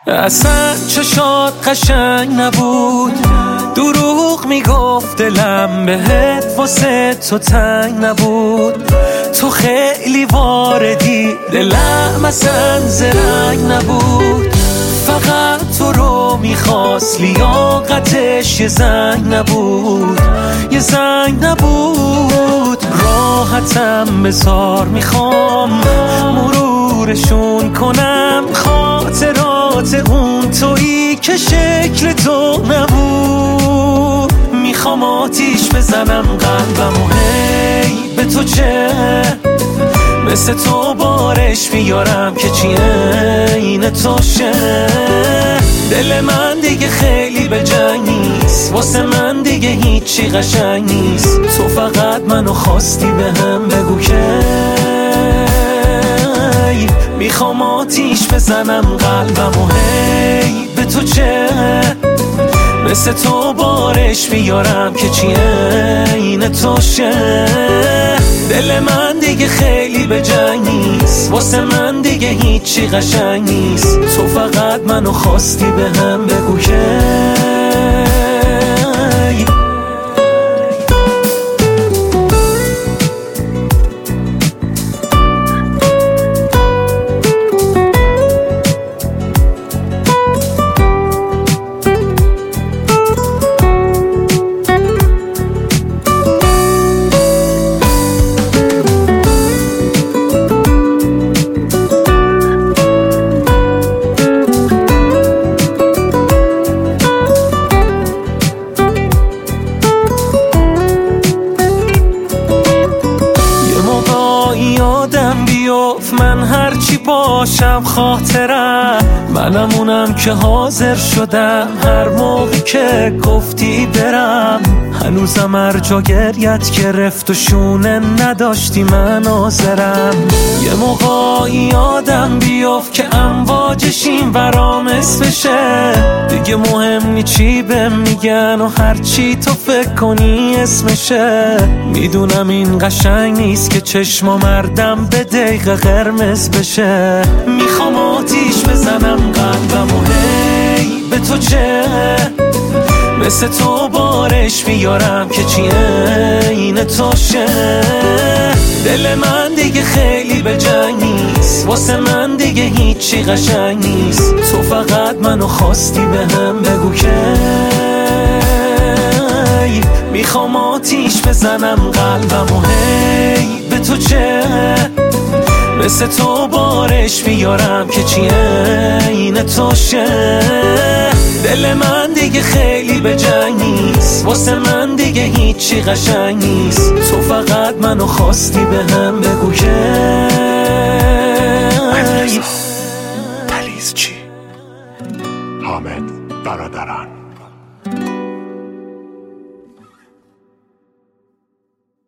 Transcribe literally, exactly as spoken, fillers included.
اصلا چشات قشنگ نبود، دروغ میگفت دلم بهت واسه تو تنگ نبود. تو خیلی واردی، دلم اصلا زرنگ نبود. فقط تو رو میخواست، لیاقتش یه زنگ نبود، یه زنگ نبود. راحتم بذار، میخوام مرورشون کنم خاطرات اون تویی که شکل تو نبود. میخوام آتیش بزنم قلبم و هی به تو چه، مثل تو بارش میارم که چیه این تو شه. دل من دیگه خیلی به جنگ نیست، واسه من دیگه هیچی قشنگ نیست. تو فقط منو خواستی به هم بگو که میخوام آتیش بزنم قلبم و هی به تو چه، مثل تو بارش میارم که چیه این تو شه. دل من دیگه خیلی به جنگ نیست، واسه من دیگه هیچی قشنگ نیست. تو فقط منو خواستی به هم بگو که یادم بیفت من هرچی باشم خاطرم، منمونم که حاضر شدم هر موقع که گفتی برم. هنوزم هر جا گریت گرفت و شونه نداشتی من حاضرم. یه موقع یادم بیفت که امواجشیم برام اسمشه، دیگه مهم نی چی بهم میگن و هرچی تو فکر کنی اسمشه. میدونم این قشنگ نیست که چشما مردم به دقیقه قرمز بشه. میخوام آتیش بزنم قلبم و هی به تو چه، مثل تو بارش میارم که چیه این تو شه. دل من دیگه خیلی به جنگ نیست، واسه من دیگه هیچی قشنگ نیست. تو فقط منو خواستی به هم بگو که میخوام آتیش بزنم قلبم و هی به تو چه، مثل تو بارش میارم که چیه این تو شه. دل من دیگه خیلی به جنگ نیست، واسه من دیگه هیچی قشنگ نیست. تو فقط منو خواستی به هم بگو که پلیس چی؟ حامد برادران.